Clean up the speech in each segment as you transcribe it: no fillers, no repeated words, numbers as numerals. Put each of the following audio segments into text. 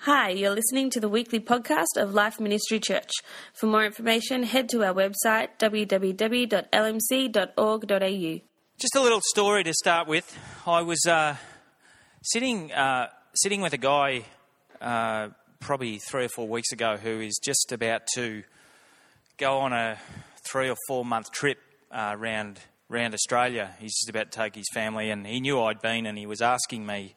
Hi, you're listening to the weekly podcast of Life Ministry Church. For more information, head to our website www.lmc.org.au. Just a little story to start with. I was sitting with a guy probably 3 or 4 weeks ago who is just about to go on a 3 or 4 month trip around Australia. He's just about to take his family, and he knew I'd been, and he was asking me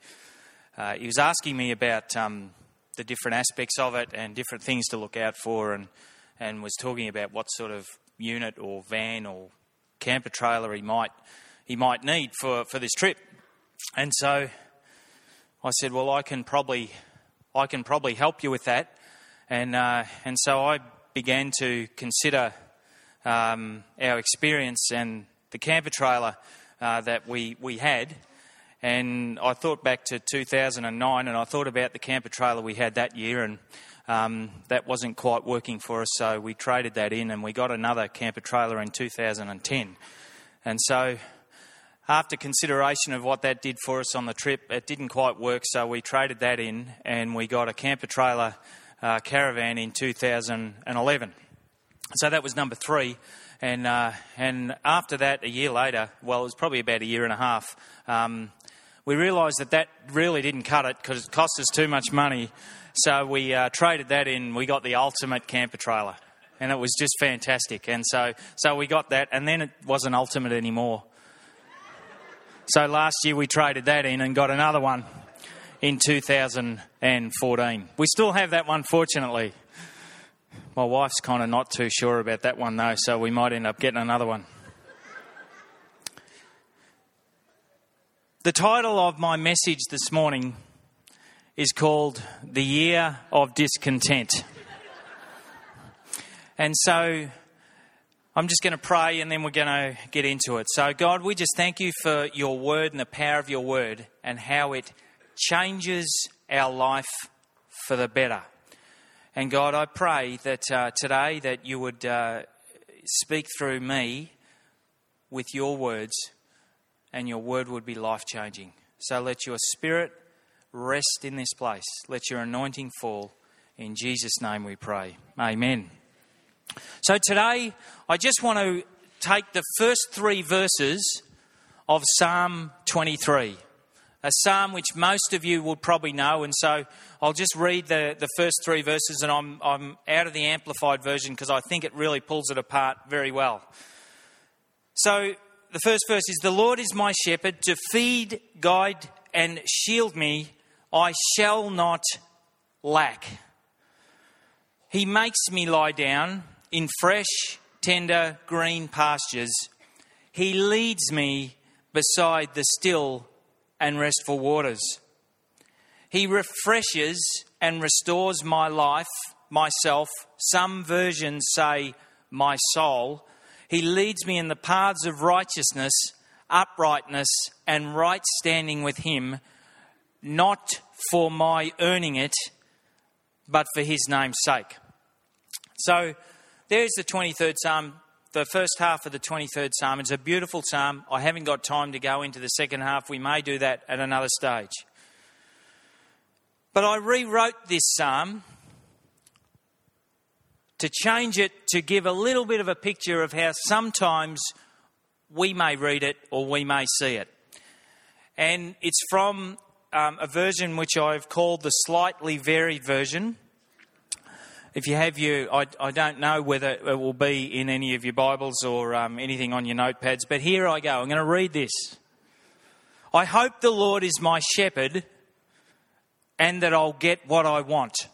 about the different aspects of it and different things to look out for, and was talking about what sort of unit or van or camper trailer he might need for this trip. And so I said, well, I can probably help you with that. And so I began to consider our experience and the camper trailer that we had. And I thought back to 2009, and I thought about the camper trailer we had that year, and that wasn't quite working for us, so we traded that in, and we got another camper trailer in 2010. And so after consideration of what that did for us on the trip, it didn't quite work, so we traded that in, and we got a camper trailer caravan in 2011. So that was number 3. And after that, a year later, well, it was probably about a year and a half, we realised that really didn't cut it because it cost us too much money. So we traded that in. We got the ultimate camper trailer, and it was just fantastic. And so we got that, and then it wasn't ultimate anymore. So last year we traded that in and got another one in 2014. We still have that one, fortunately. My wife's kind of not too sure about that one, though, so we might end up getting another one. The title of my message this morning is called The Year of Discontent. And so I'm just going to pray and then we're going to get into it. So God, we just thank you for your word and the power of your word and how it changes our life for the better. And God, I pray that today that you would speak through me with your words, and your word would be life-changing. So let your spirit rest in this place. Let your anointing fall. In Jesus' name we pray. Amen. So today, I just want to take the first 3 verses of Psalm 23, a psalm which most of you will probably know. And so I'll just read the first 3 verses, and I'm out of the Amplified version because I think it really pulls it apart very well. So the first verse is, "The Lord is my shepherd, to feed, guide and shield me, I shall not lack. He makes me lie down in fresh, tender, green pastures. He leads me beside the still and restful waters. He refreshes and restores my life, myself. Some versions say my soul. He leads me in the paths of righteousness, uprightness, and right standing with him, not for my earning it, but for his name's sake." So there's the 23rd Psalm, the first half of the 23rd Psalm. It's a beautiful psalm. I haven't got time to go into the second half. We may do that at another stage. But I rewrote this psalm to change it, to give a little bit of a picture of how sometimes we may read it or we may see it. And it's from a version which I've called the Slightly Varied version. If you have I don't know whether it will be in any of your Bibles or anything on your notepads, but here I go. I'm going to read this. "I hope the Lord is my shepherd and that I'll get what I want.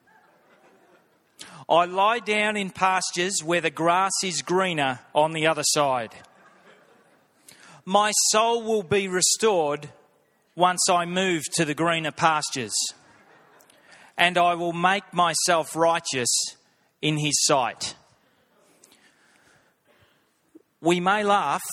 I lie down in pastures where the grass is greener on the other side. My soul will be restored once I move to the greener pastures, and I will make myself righteous in his sight." We may laugh,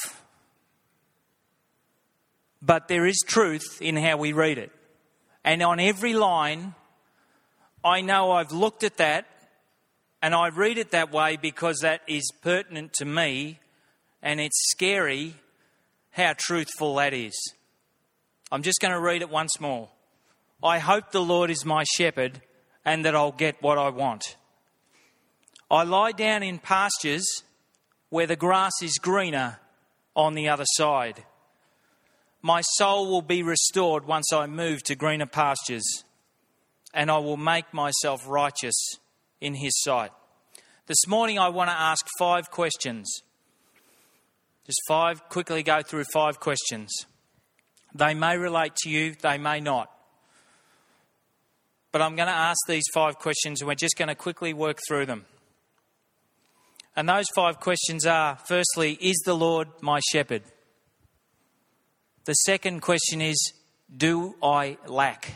but there is truth in how we read it. And on every line, I know I've looked at that, and I read it that way because that is pertinent to me, and it's scary how truthful that is. I'm just going to read it once more. I hope the Lord is my shepherd and that I'll get what I want. I lie down in pastures where the grass is greener on the other side. My soul will be restored once I move to greener pastures, and I will make myself righteous in his sight. This morning I want to ask 5 questions. Just quickly go through 5 questions. They may relate to you, they may not. But I'm going to ask these 5 questions and we're just going to quickly work through them. And those 5 questions are, firstly, is the Lord my shepherd? The second question is, do I lack?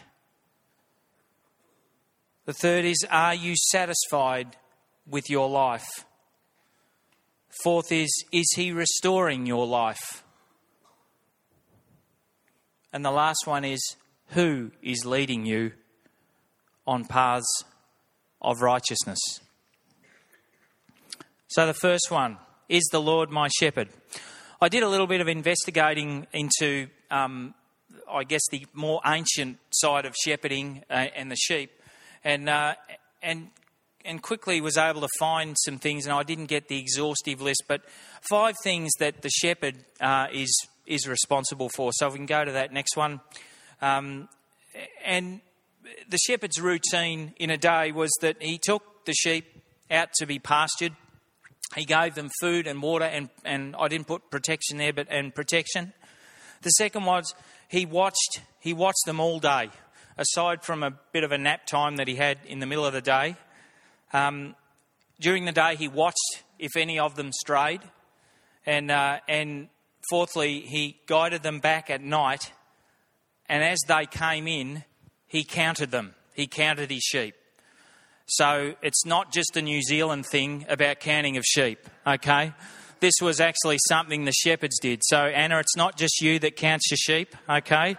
The third is, are you satisfied with your life? Fourth is he restoring your life? And the last one is, who is leading you on paths of righteousness? So the first one, is the Lord my shepherd? I did a little bit of investigating into, I guess, the more ancient side of shepherding and the sheep, and quickly was able to find some things, and I didn't get the exhaustive list, but 5 things that the shepherd is responsible for. So if we can go to that next one. And the shepherd's routine in a day was that he took the sheep out to be pastured. He gave them food and water, and I didn't put protection there, and protection. The second was he watched them all day, aside from a bit of a nap time that he had in the middle of the day. During the day, he watched if any of them strayed, and fourthly, he guided them back at night. And as they came in, he counted them. He counted his sheep. So it's not just a New Zealand thing about counting of sheep, okay? This was actually something the shepherds did. So, Anna, it's not just you that counts your sheep, okay?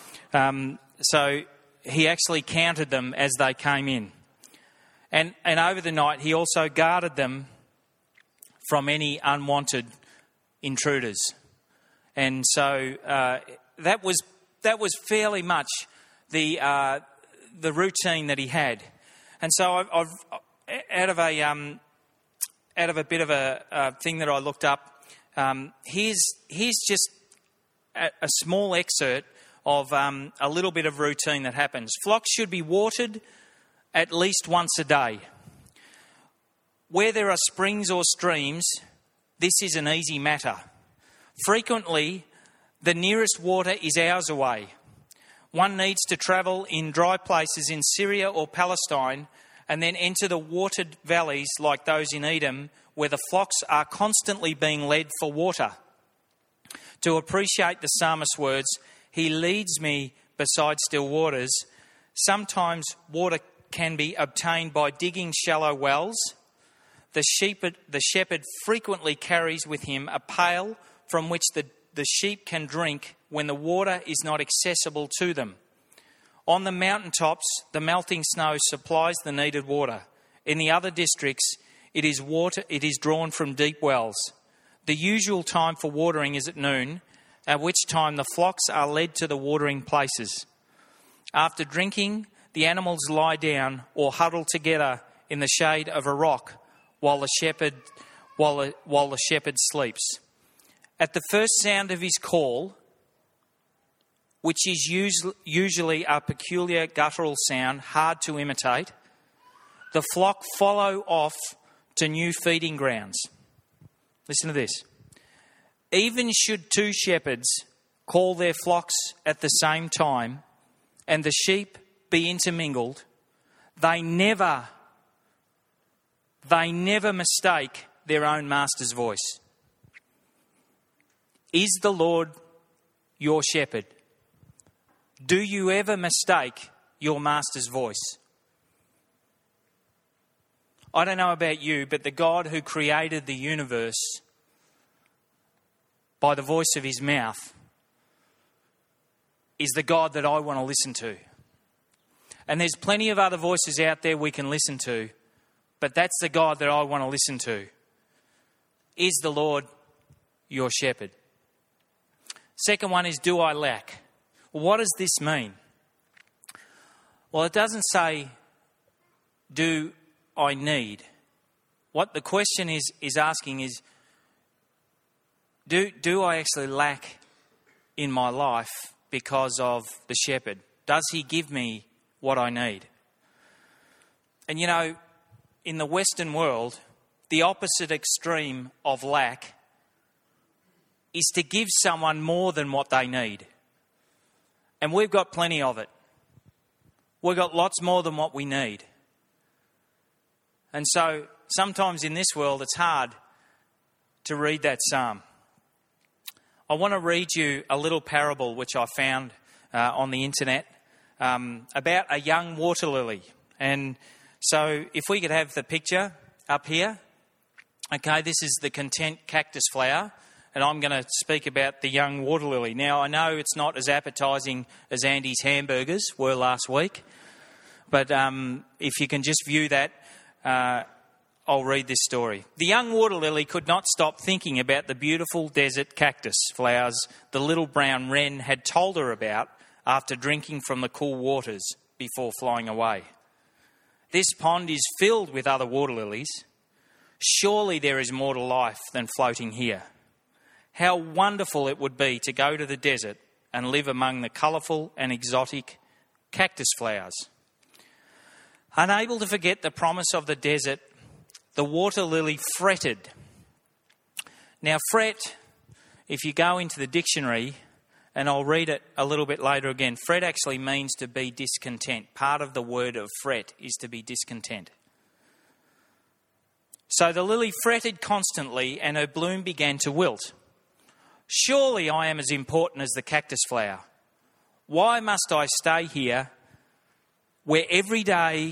So he actually counted them as they came in. And over the night, he also guarded them from any unwanted intruders. And so that was fairly much the routine that he had. And so I've out of a bit of a thing that I looked up, here's just a small excerpt of a little bit of routine that happens. Flocks should be watered at least once a day. Where there are springs or streams, this is an easy matter. Frequently, the nearest water is hours away. One needs to travel in dry places in Syria or Palestine and then enter the watered valleys like those in Edom, where the flocks are constantly being led for water. To appreciate the psalmist's words, he leads me beside still waters. Sometimes water can be obtained by digging shallow wells. The shepherd frequently carries with him a pail from which the sheep can drink when the water is not accessible to them. On the mountaintops, the melting snow supplies the needed water. In the other districts, it is drawn from deep wells. The usual time for watering is at noon, at which time the flocks are led to the watering places. After drinking, the animals lie down or huddle together in the shade of a rock while the shepherd sleeps. At the first sound of his call, which is usually a peculiar guttural sound, hard to imitate, the flock follow off to new feeding grounds. Listen to this. Even should 2 shepherds call their flocks at the same time and the sheep be intermingled, they never mistake their own master's voice. Is the Lord your shepherd? Do you ever mistake your master's voice? I don't know about you, but the God who created the universe by the voice of his mouth is the God that I want to listen to. And there's plenty of other voices out there we can listen to, but that's the God that I want to listen to. Is the Lord your shepherd? Second one is, do I lack? Well, what does this mean? Well, it doesn't say do I need? What the question is asking is, do I actually lack in my life because of the shepherd? Does he give me what I need? And you know, in the Western world, the opposite extreme of lack is to give someone more than what they need. And we've got plenty of it. We've got lots more than what we need. And so sometimes in this world it's hard to read that psalm. I want to read you a little parable which I found on the internet about a young water lily. And so if we could have the picture up here. Okay, this is the content cactus flower, and I'm going to speak about the young water lily. Now, I know it's not as appetising as Andy's hamburgers were last week, but if you can just view that, I'll read this story. The young water lily could not stop thinking about the beautiful desert cactus flowers the little brown wren had told her about after drinking from the cool waters before flying away. This pond is filled with other water lilies. Surely there is more to life than floating here. How wonderful it would be to go to the desert and live among the colourful and exotic cactus flowers. Unable to forget the promise of the desert, the water lily fretted. Now, fret, if you go into the dictionary, and I'll read it a little bit later again, fret actually means to be discontent. Part of the word of fret is to be discontent. So the lily fretted constantly and her bloom began to wilt. Surely I am as important as the cactus flower. Why must I stay here where every day,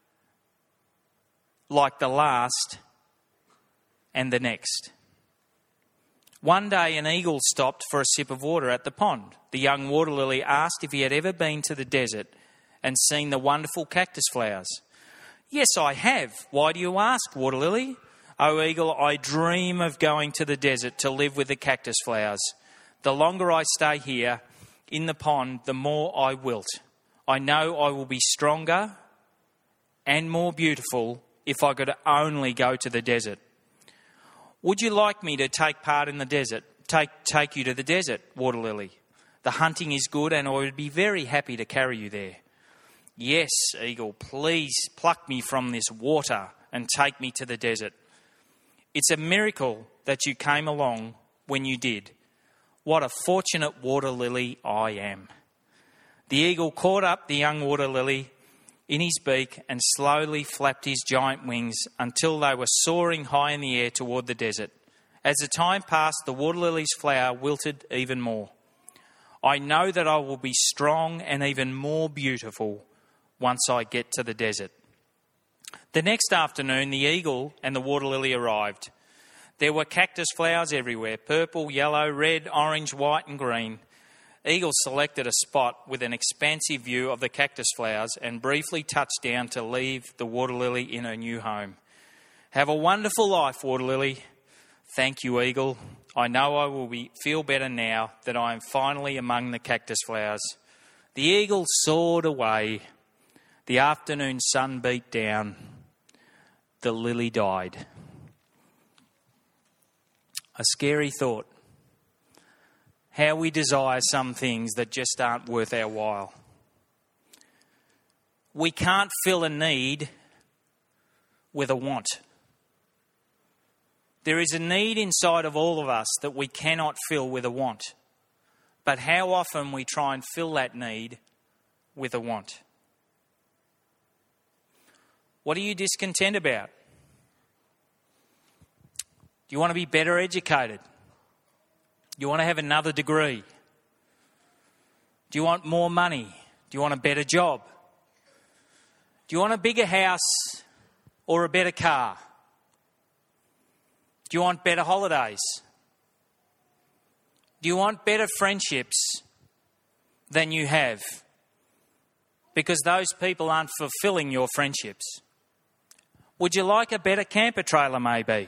like the last and the next? One day an eagle stopped for a sip of water at the pond. The young water lily asked if he had ever been to the desert and seen the wonderful cactus flowers. Yes, I have. Why do you ask, water lily? Oh, eagle, I dream of going to the desert to live with the cactus flowers. The longer I stay here in the pond, the more I wilt. I know I will be stronger and more beautiful if I could only go to the desert. Would you like me to take part in the desert? Take you to the desert, water lily. The hunting is good and I would be very happy to carry you there. Yes, eagle, please pluck me from this water and take me to the desert. It's a miracle that you came along when you did. What a fortunate water lily I am. The eagle caught up the young water lily in his beak and slowly flapped his giant wings until they were soaring high in the air toward the desert. As the time passed, the water lily's flower wilted even more. I know that I will be strong and even more beautiful once I get to the desert. The next afternoon, the eagle and the water lily arrived. There were cactus flowers everywhere, purple, yellow, red, orange, white and green. Eagle selected a spot with an expansive view of the cactus flowers and briefly touched down to leave the water lily in her new home. Have a wonderful life, water lily. Thank you, eagle. I know I will feel better now that I am finally among the cactus flowers. The eagle soared away. The afternoon sun beat down. The lily died. A scary thought. How we desire some things that just aren't worth our while. We can't fill a need with a want. There is a need inside of all of us that we cannot fill with a want. But how often we try and fill that need with a want. What are you discontent about? Do you want to be better educated? Do you want to have another degree? Do you want more money? Do you want a better job? Do you want a bigger house or a better car? Do you want better holidays? Do you want better friendships than you have? Because those people aren't fulfilling your friendships. Would you like a better camper trailer maybe?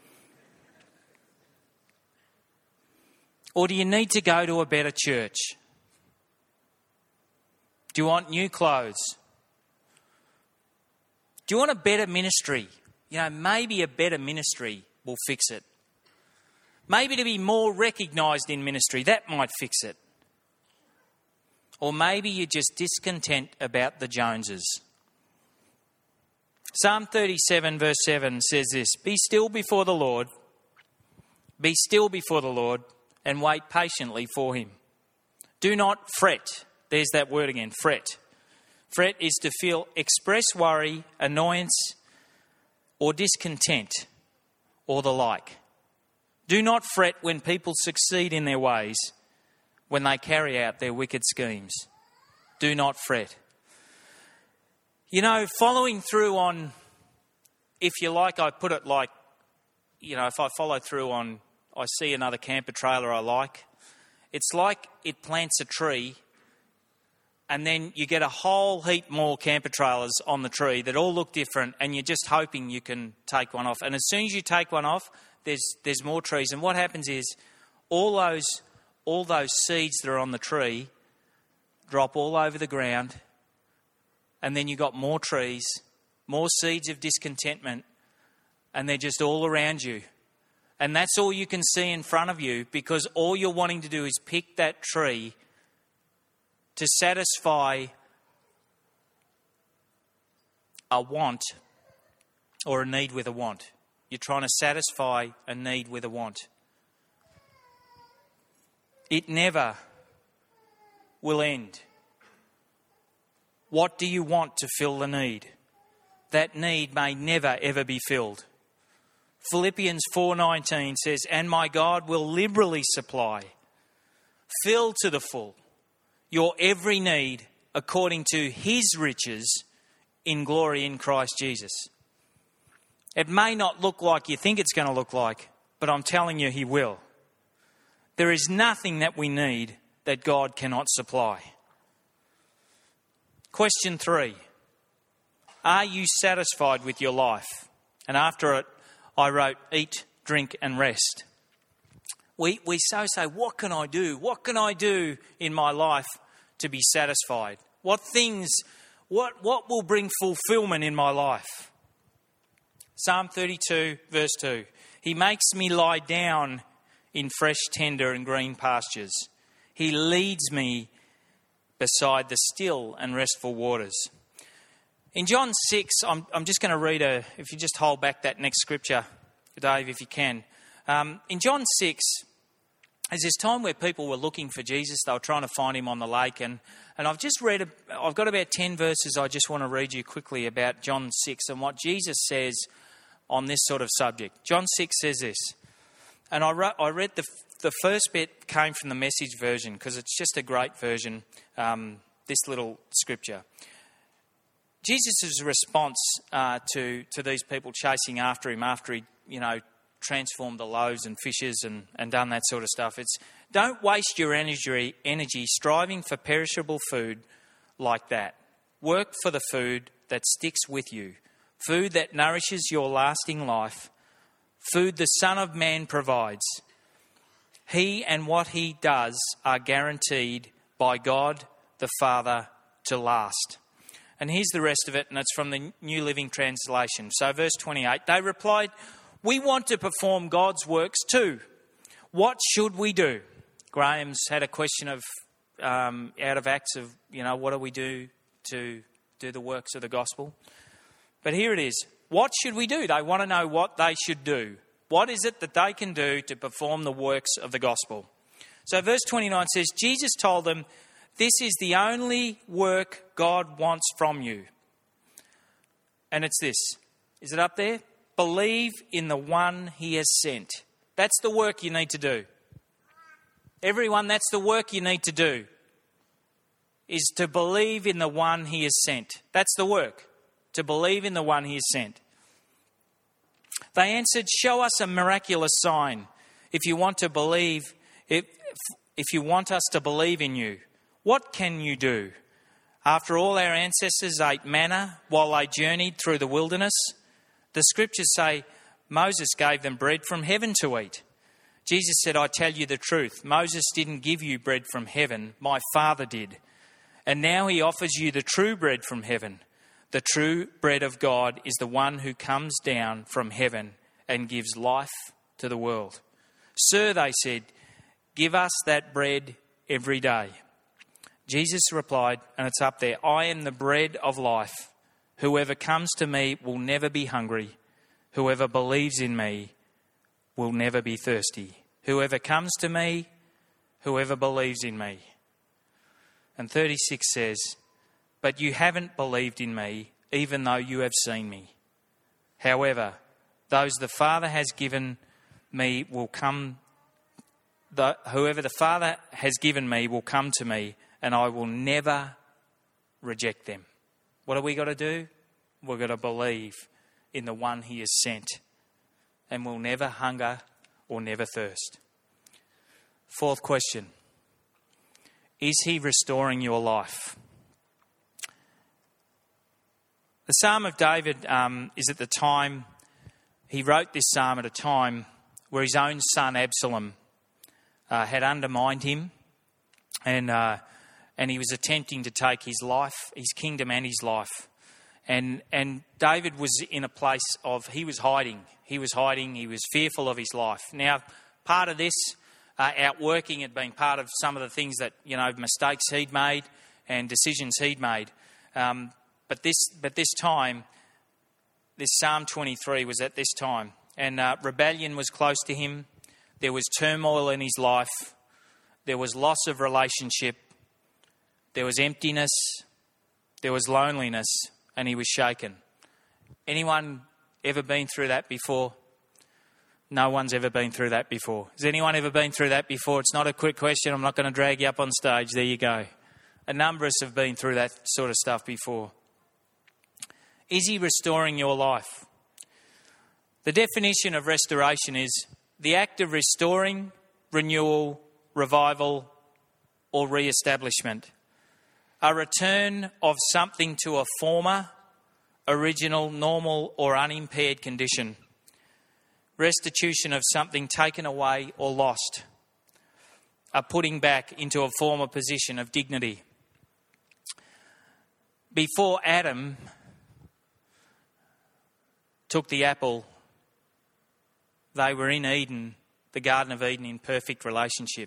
Or do you need to go to a better church? Do you want new clothes? Do you want a better ministry? Maybe a better ministry will fix it. Maybe to be more recognised in ministry, that might fix it. Or maybe you're just discontent about the Joneses. Psalm 37 verse 7 says this, "Be still before the Lord, be still before the Lord, and wait patiently for him. Do not fret." There's that word again, fret. Fret is to feel express worry, annoyance, or discontent, or the like. Do not fret when people succeed in their ways, when they carry out their wicked schemes. Do not fret. Following through on, if you like, I put it like, if I follow through on, I see another camper trailer I like, it's like it plants a tree and then you get a whole heap more camper trailers on the tree that all look different, and you're just hoping you can take one off. And as soon as you take one off, there's more trees. And what happens is all those seeds that are on the tree drop all over the ground, and then you've got more trees, more seeds of discontentment, and they're just all around you. And that's all you can see in front of you, because all you're wanting to do is pick that tree to satisfy a want or a need with a want. You're trying to satisfy a need with a want. It never will end. What do you want to fill the need? That need may never ever be filled. Philippians 4:19 says, "And my God will liberally supply, fill to the full, your every need according to his riches in glory in Christ Jesus." It may not look like you think it's going to look like, but I'm telling you, he will. There is nothing that we need that God cannot supply. Question 3. Are you satisfied with your life? And after it, I wrote, eat, drink and rest. We so say, what can I do? What can I do in my life to be satisfied? What will bring fulfillment in my life? Psalm 32 verse 2. "He makes me lie down in fresh, tender and green pastures. He leads me beside the still and restful waters." In John 6, I'm just going to read if you just hold back that next scripture, Dave, if you can. In John 6, there's this time where people were looking for Jesus. They were trying to find him on the lake. And I've just read, I've got about 10 verses I just want to read you quickly about John 6 and what Jesus says on this sort of subject. John 6 says this, and I read the first bit came from the Message version because it's just a great version, this little scripture. Jesus' response to these people chasing after him after he, transformed the loaves and fishes and done that sort of stuff. It's, don't waste your energy striving for perishable food like that. Work for the food that sticks with you, food that nourishes your lasting life, food the Son of Man provides. He and what he does are guaranteed by God the Father to last. And here's the rest of it, and it's from the New Living Translation. So verse 28, they replied, "We want to perform God's works too. What should we do?" Graham's had a question of out of Acts of, what do we do to do the works of the gospel? But here it is. What should we do? They want to know what they should do. What is it that they can do to perform the works of the gospel? So verse 29 says, Jesus told them, "This is the only work God wants from you." And it's this. Is it up there? Believe in the one he has sent. That's the work you need to do. Everyone, that's the work you need to do, is to believe in the one he has sent. That's the work, to believe in the one he has sent. They answered, "Show us a miraculous sign if you want to believe, if you want us to believe in you. What can you do? After all, our ancestors ate manna while they journeyed through the wilderness. The scriptures say Moses gave them bread from heaven to eat." Jesus said, "I tell you the truth. Moses didn't give you bread from heaven. My Father did. And now he offers you the true bread from heaven. The true bread of God is the one who comes down from heaven and gives life to the world." "Sir," they said, "give us that bread every day." Jesus replied, and it's up there, "I am the bread of life. Whoever comes to me will never be hungry. Whoever believes in me will never be thirsty. Whoever comes to me, whoever believes in me." And 36 says, "But you haven't believed in me, even though you have seen me. However, those the Father has given me will come. Whoever the Father has given me will come to me, and I will never reject them." What have we got to do? We've got to believe in the one he has sent, and we'll never hunger or never thirst. Fourth question: is he restoring your life? The Psalm of David is at the time, he wrote this psalm at a time where his own son Absalom had undermined him, and he was attempting to take his life, his kingdom and his life. And David was in a place of, he was hiding, he was fearful of his life. Now, part of this outworking had been part of some of the things that, mistakes he'd made and decisions he'd made. But this time, this Psalm 23 was at this time. And rebellion was close to him. There was turmoil in his life. There was loss of relationship. There was emptiness. There was loneliness. And he was shaken. Anyone ever been through that before? No one's ever been through that before. Has anyone ever been through that before? It's not a quick question. I'm not going to drag you up on stage. There you go. A number of us have been through that sort of stuff before. Is he restoring your life? The definition of restoration is the act of restoring, renewal, revival, or re-establishment. A return of something to a former, original, normal, or unimpaired condition. Restitution of something taken away or lost. A putting back into a former position of dignity. Before Adam took the apple, they were in Eden, the Garden of Eden, in perfect relationship.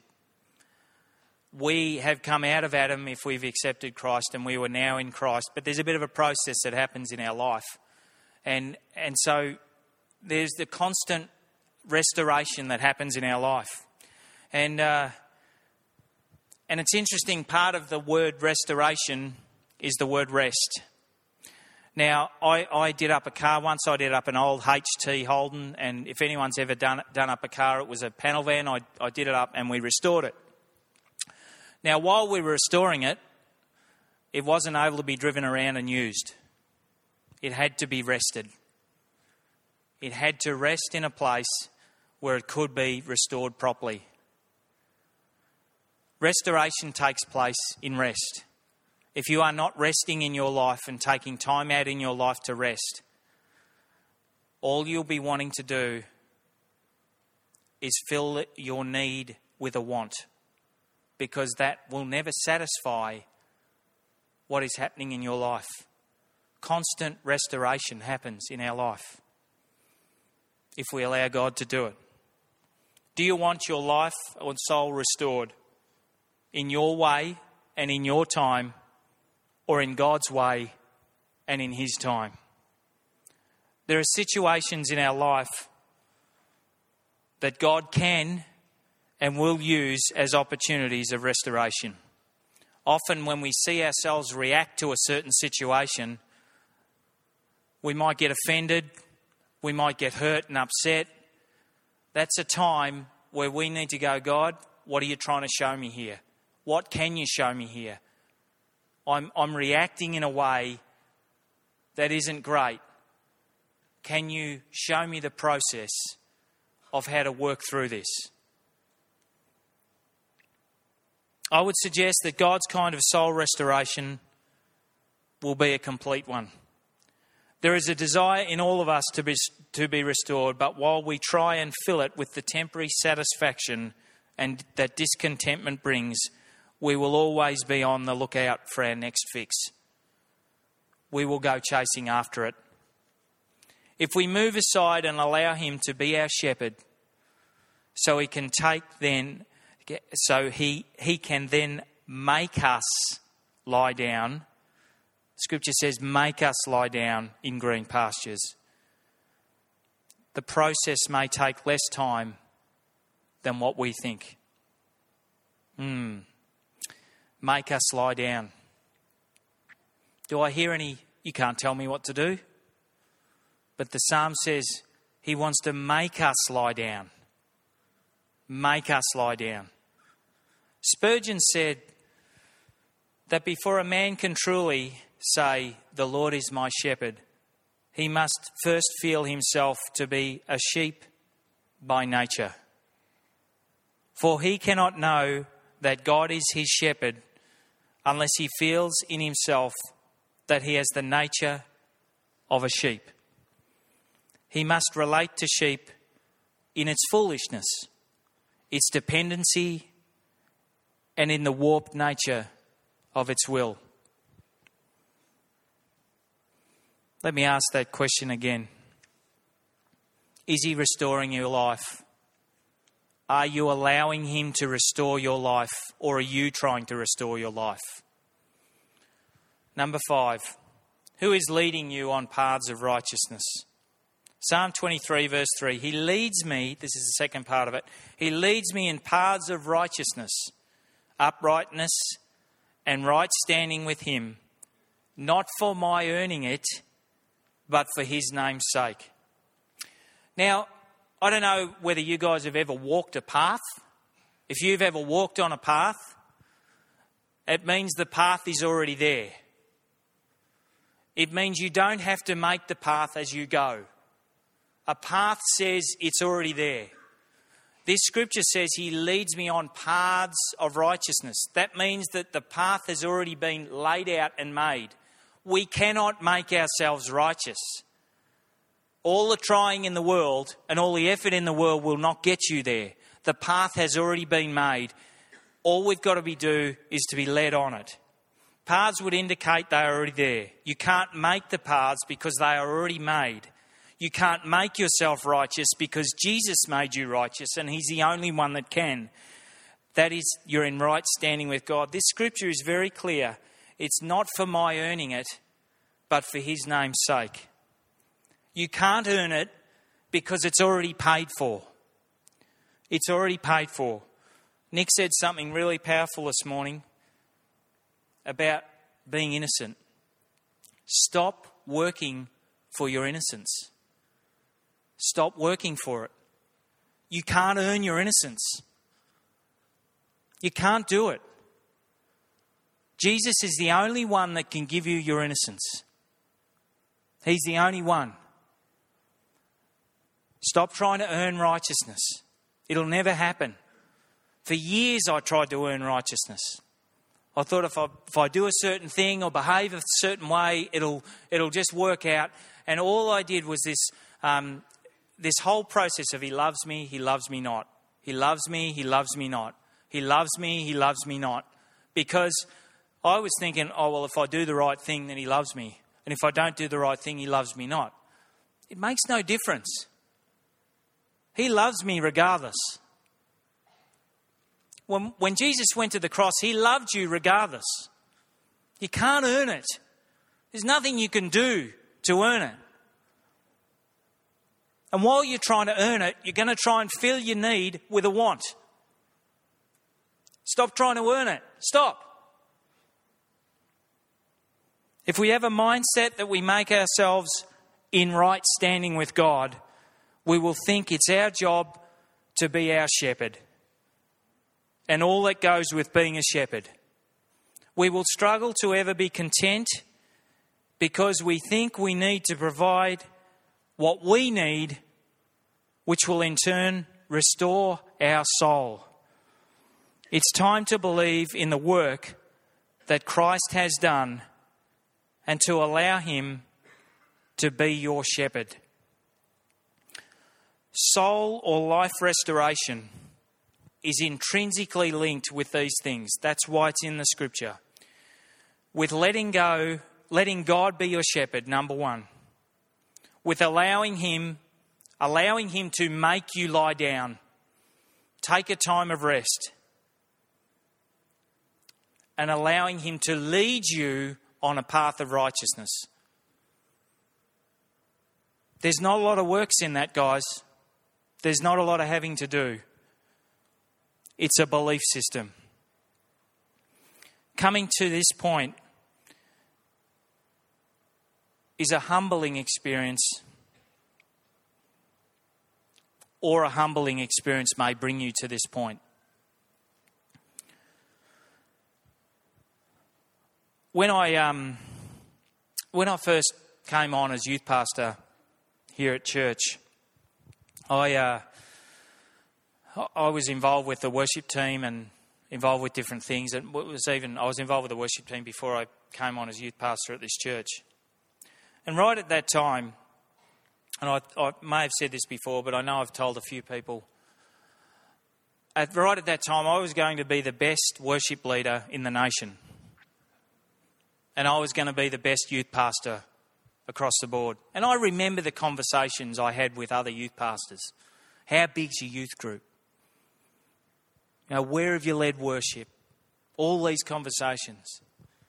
We have come out of Adam if we've accepted Christ, and we were now in Christ. But there's a bit of a process that happens in our life. And so there's the constant restoration that happens in our life. And it's interesting, part of the word restoration is the word rest. Now, I did up a car once. I did up an old HT Holden, and if anyone's ever done up a car, it was a panel van. I did it up and we restored it. Now, while we were restoring it, it wasn't able to be driven around and used. It had to be rested. It had to rest in a place where it could be restored properly. Restoration takes place in rest. If you are not resting in your life and taking time out in your life to rest, all you'll be wanting to do is fill your need with a want, because that will never satisfy what is happening in your life. Constant restoration happens in our life if we allow God to do it. Do you want your life or soul restored in your way and in your time, or in God's way and in His time? There are situations in our life that God can and will use as opportunities of restoration. Often when we see ourselves react to a certain situation, we might get offended, we might get hurt and upset. That's a time where we need to go, God, what are you trying to show me here? What can you show me here? I'm reacting in a way that isn't great. Can you show me the process of how to work through this? I would suggest that God's kind of soul restoration will be a complete one. There is a desire in all of us to be restored, but while we try and fill it with the temporary satisfaction and that discontentment brings, we will always be on the lookout for our next fix. we will go chasing after it. If we move aside and allow him to be our shepherd, so he can then make us lie down. Scripture says, make us lie down in green pastures. The process may take less time than what we think. Make us lie down. Do I hear any, you can't tell me what to do? But the psalm says he wants to make us lie down. Make us lie down. Spurgeon said that before a man can truly say, the Lord is my shepherd, he must first feel himself to be a sheep by nature. For he cannot know that God is his shepherd unless he feels in himself that he has the nature of a sheep. He must relate to sheep in its foolishness, its dependency, and in the warped nature of its will. Let me ask that question again. Is he restoring your life? Are you allowing him to restore your life, or are you trying to restore your life? Number 5, who is leading you on paths of righteousness? Psalm 23 verse 3, he leads me, this is the second part of it, he leads me in paths of righteousness, uprightness and right standing with him, not for my earning it, but for his name's sake. Now, I don't know whether you guys have ever walked a path. If you've ever walked on a path, it means the path is already there. It means you don't have to make the path as you go. A path says it's already there. This scripture says he leads me on paths of righteousness. That means that the path has already been laid out and made. We cannot make ourselves righteous. All the trying in the world and all the effort in the world will not get you there. The path has already been made. All we've got to do is to be led on it. Paths would indicate they are already there. You can't make the paths because they are already made. You can't make yourself righteous because Jesus made you righteous and he's the only one that can. That is, you're in right standing with God. This scripture is very clear. It's not for my earning it, but for his name's sake. You can't earn it because it's already paid for. It's already paid for. Nick said something really powerful this morning about being innocent. Stop working for your innocence. Stop working for it. You can't earn your innocence. You can't do it. Jesus is the only one that can give you your innocence. He's the only one. Stop trying to earn righteousness. It'll never happen. For years I tried to earn righteousness. I thought if I do a certain thing or behave a certain way, it'll just work out. And all I did was this whole process of he loves me not. He loves me not. He loves me not. Because I was thinking, oh, well, if I do the right thing, then he loves me. And if I don't do the right thing, he loves me not. It makes no difference. He loves me regardless. When Jesus went to the cross, he loved you regardless. You can't earn it. There's nothing you can do to earn it. And while you're trying to earn it, you're going to try and fill your need with a want. Stop trying to earn it. Stop. If we have a mindset that we make ourselves in right standing with God, we will think it's our job to be our shepherd and all that goes with being a shepherd. We will struggle to ever be content because we think we need to provide what we need, which will in turn restore our soul. It's time to believe in the work that Christ has done and to allow him to be your shepherd. Soul or life restoration is intrinsically linked with these things. That's why it's in the scripture. With letting go letting God be your shepherd, number one. With allowing him to make you lie down. Take a time of rest. And allowing him to lead you on a path of righteousness. There's not a lot of works in that, guys. There's not a lot of having to do. It's a belief system. Coming to this point is a humbling experience, or a humbling experience may bring you to this point. When I first came on as youth pastor here at church, I was involved with the worship team and involved with different things. And I was involved with the worship team before I came on as youth pastor at this church. And right at that time, and I may have said this before, but I know I've told a few people. Right at that time, I was going to be the best worship leader in the nation. And I was going to be the best youth pastor across the board. And I remember the conversations I had with other youth pastors. How big's your youth group? You know, where have you led worship? All these conversations.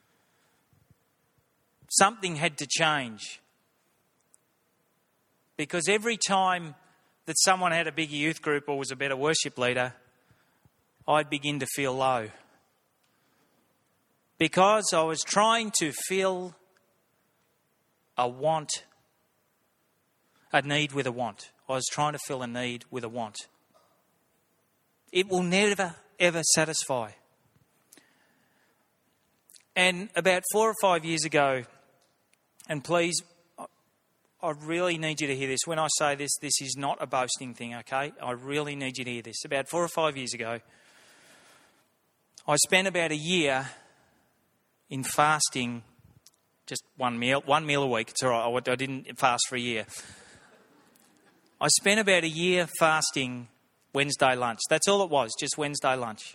Something had to change. Because every time that someone had a bigger youth group or was a better worship leader, I'd begin to feel low. Because I was trying to fill a need with a want. I was trying to fill a need with a want. It will never, ever satisfy. And about 4 or 5 years ago, and please, I really need you to hear this. When I say this, this is not a boasting thing, okay? I really need you to hear this. About 4 or 5 years ago, I spent about a year in fasting, just one meal a week. It's all right, I didn't fast for a year. I spent about a year fasting Wednesday lunch. That's all it was, just Wednesday lunch.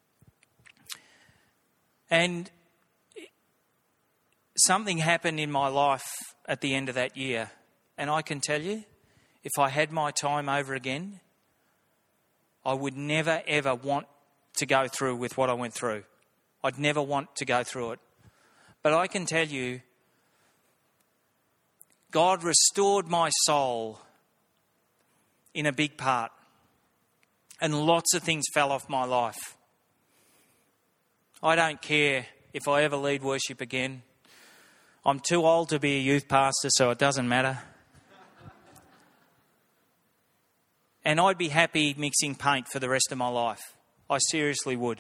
And something happened in my life at the end of that year. And I can tell you, if I had my time over again, I would never, ever want to go through with what I went through. I'd never want to go through it. But I can tell you, God restored my soul in a big part. And lots of things fell off my life. I don't care if I ever lead worship again. I'm too old to be a youth pastor, so it doesn't matter. And I'd be happy mixing paint for the rest of my life. I seriously would.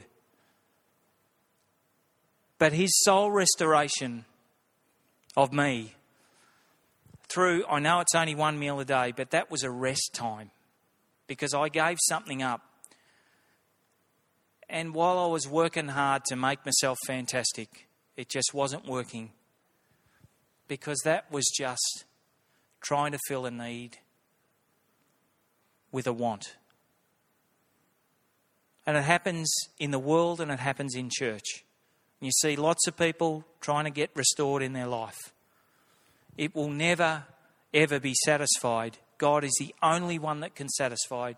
But his soul restoration of me through, I know it's only 1 meal a day, but that was a rest time because I gave something up. And while I was working hard to make myself fantastic, it just wasn't working because that was just trying to fill a need with a want. And it happens in the world and it happens in church. You see lots of people trying to get restored in their life. It will never, ever be satisfied. God is the only one that can satisfy.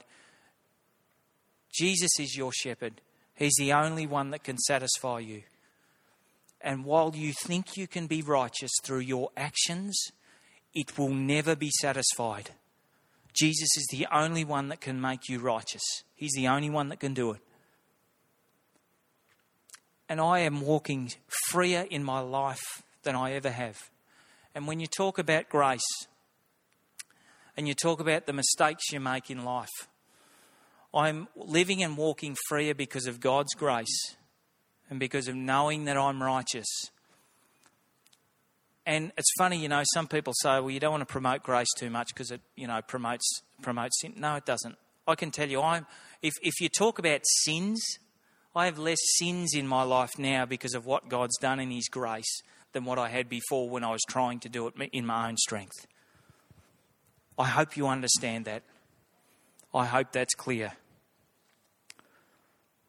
Jesus is your shepherd. He's the only one that can satisfy you. And while you think you can be righteous through your actions, it will never be satisfied. Jesus is the only one that can make you righteous. He's the only one that can do it. And I am walking freer in my life than I ever have. And when you talk about grace and you talk about the mistakes you make in life, I'm living and walking freer because of God's grace and because of knowing that I'm righteous. And it's funny, you know, some people say, well, you don't want to promote grace too much because it, you know, promotes sin. No, it doesn't. I can tell you, if you talk about sins, I have less sins in my life now because of what God's done in his grace than what I had before when I was trying to do it in my own strength. I hope you understand that. I hope that's clear.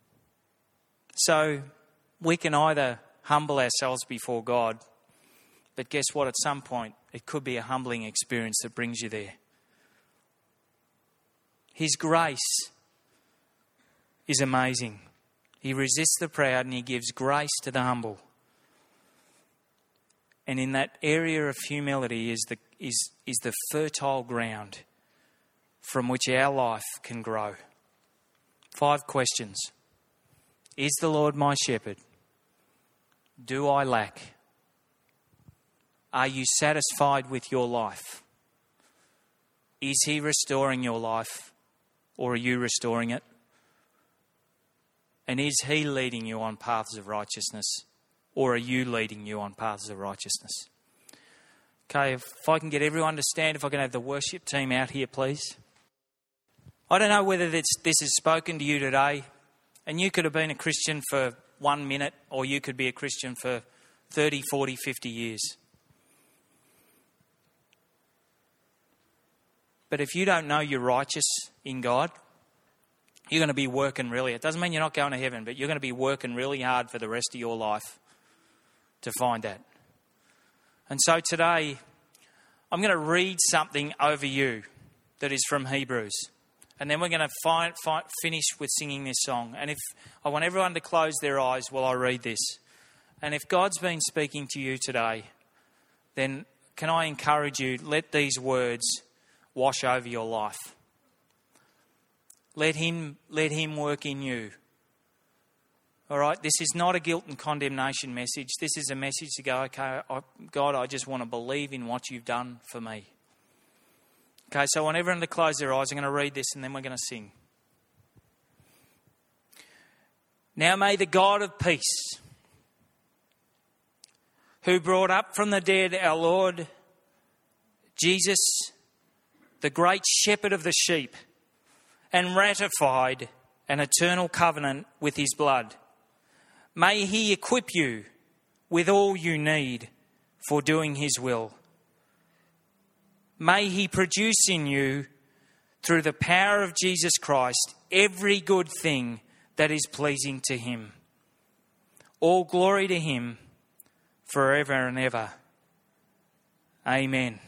So we can either humble ourselves before God But guess what? At some point, it could be a humbling experience that brings you there. His grace is amazing. He resists the proud and he gives grace to the humble. And in that area of humility is the fertile ground from which our life can grow. 5 questions. Is the Lord my shepherd? Do I lack? Are you satisfied with your life? Is he restoring your life, or are you restoring it? And is he leading you on paths of righteousness, or are you leading you on paths of righteousness? Okay, if I can get everyone to stand, if I can have the worship team out here, please. I don't know whether this has spoken to you today, and you could have been a Christian for 1 minute, or you could be a Christian for 30, 40, 50 years. But if you don't know you're righteous in God, you're going to be working really. It doesn't mean you're not going to heaven, but you're going to be working really hard for the rest of your life to find that. And so today, I'm going to read something over you that is from Hebrews. And then we're going to finish with singing this song. And if I want everyone to close their eyes while I read this. And if God's been speaking to you today, then can I encourage you, let these words wash over your life. Let him work in you. All right, this is not a guilt and condemnation message. This is a message to go, okay, God, I just want to believe in what you've done for me. Okay, so I want everyone to close their eyes. I'm going to read this and then we're going to sing. Now may the God of peace, who brought up from the dead our Lord Jesus, the great shepherd of the sheep, and ratified an eternal covenant with his blood, may he equip you with all you need for doing his will. May he produce in you, through the power of Jesus Christ, every good thing that is pleasing to him. All glory to him forever and ever. Amen.